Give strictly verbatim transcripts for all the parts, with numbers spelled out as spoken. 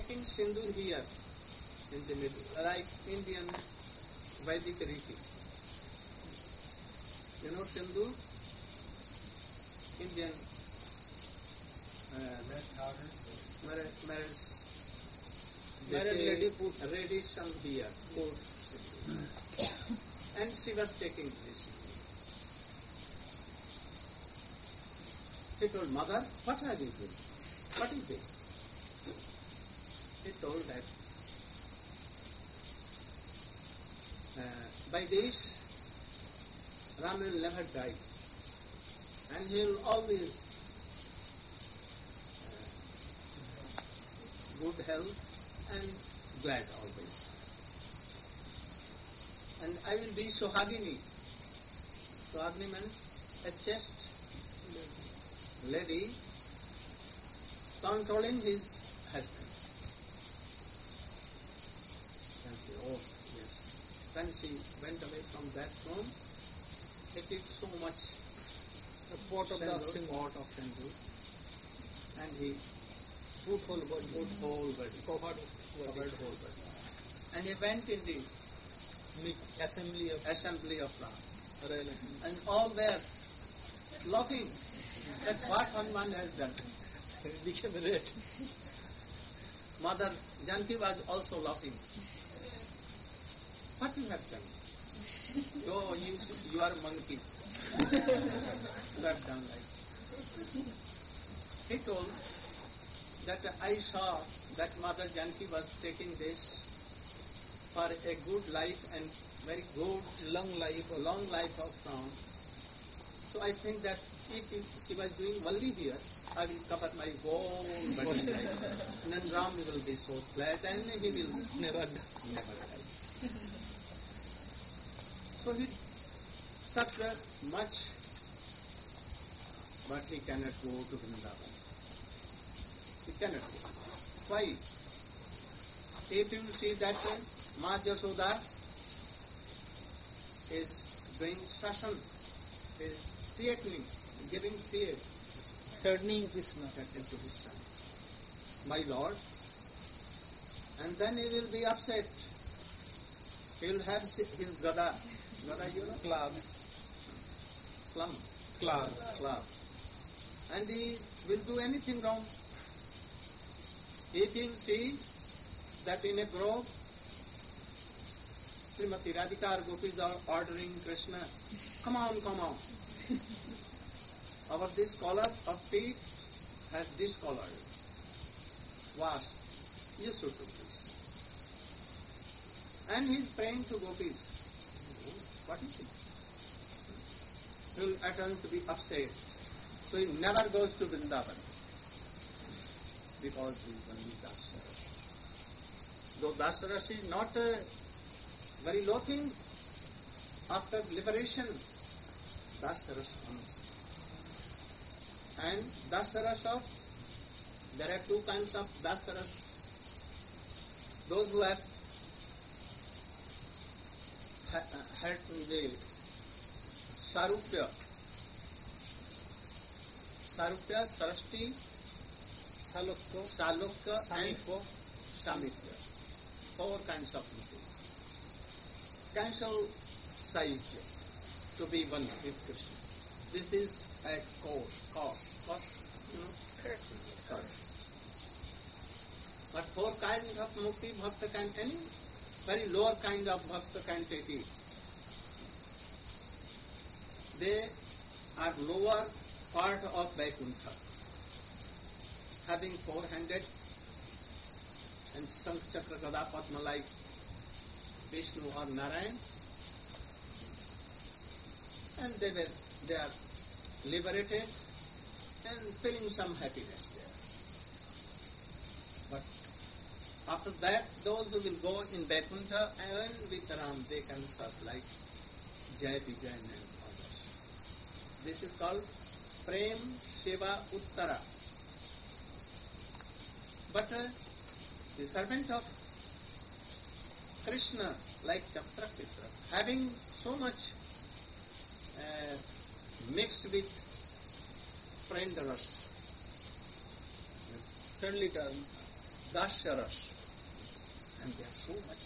taking sindoor here in the middle, like Indian Vedic Riti. You know sindoor? Indian uh, marriage, marriage, marriage lady put ready some here, put and she was taking this. He told, mother, what are you doing? What is this? He told that uh, by this Ram will never die and he will always uh, good health and glad always. And I will be Sohagini. Sohagini means a chaste lady controlling his husband. And she, oh yes. Then she went away from that room. He did so much the pot of the sindoor, pot of sindoor, and he put whole body, put whole body, covered, covered whole body, and he went in the assembly of assembly of Ram, royal assembly, and all were laughing at what Hanuman has done. Became red. Mother Janki was also laughing. What you have done? Oh, you, you are a monkey. You have done like. He told that I saw that Mother Janki was taking this for a good life and very good long life, long life of Ram. So I think that if she was doing only here, I will cover my whole body life. And then Ram will be so glad and he will never, never die. So he suffered much, but he cannot go to Vrindavan. He cannot go. Why? If you see that Ma Jasoda is doing sashan, is threatening, giving fear, threatening Krishna to his son, my Lord, and then he will be upset. He will have his gada, gada you know? Club. Plum. Club. Club. And he will do anything wrong. If you see that in a grove, Srimati Radhika or gopis are ordering Krishna, come on, come on. Our this collar of feet has this collar. Wash. You should do this. And he is praying to gopis. What is it? He will at once be upset. So he never goes to Vrindavan. Because he is only Dasaras. Though Dasaras is not a very low thing, after liberation, Dasaras comes. And Dasaras of, there are two kinds of Dasaras. Those who have had the Sarupya, Sarupya, Sarasti, Salukya, Salukya and Samipya, Samipya. Four kinds of people. Cancel Sahyajya to be one with Krishna. This is a course, course, course, you know? curse. Curse. But four kinds of mukti bhakta can, any very lower kind of bhakta can take it. They are lower part of Vaikuntha, having four-handed and Shankh Chakra Gada Padma like Vishnu or Narayan, and they were they are liberated and feeling some happiness there. But after that, those who will go in Vaikuntha and with Ram, they can serve like Jai Vijay and others. This is called Prem Seva Uttara. But uh, the servant of Krishna, like Chaprakitra, having so much uh, mixed with friendliness, Friendly term. Dasharas. And they are so much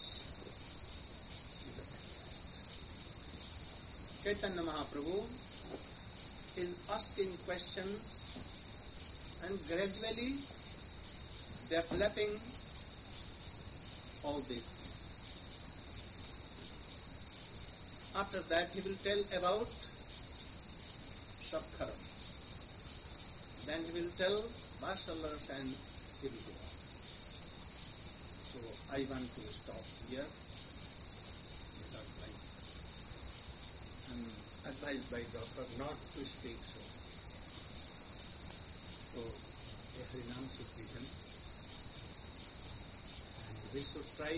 Chaitanya Mahaprabhu is asking questions and gradually developing all these things. After that he will tell about Sakharas. Then he will tell Vatsalas and he will go on. So I want to stop here because like I'm advised by doctor not to speak so. So a Harinam should be done. And we should try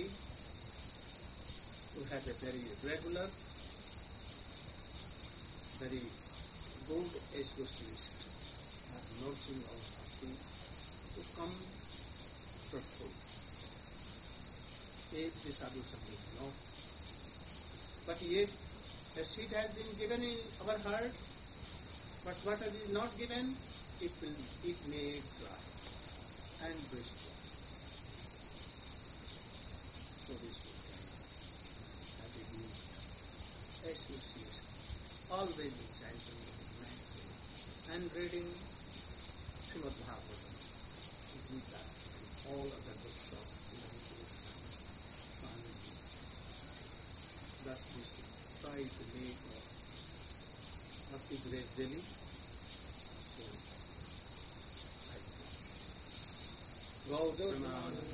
to have a very regular, very good association of nursing or something to come fruitful. If the sadhu sangat no. But yet a seed has been given in our heart, but what is not given, it will it may dry and destroy. So this will try that it is association. Always be chanting and reading Srimad Bhagavatam, Gita, and all other books of Srimad Krishna, Swamiji. Thus we should try to make our bhakti grace daily. So, I Gautam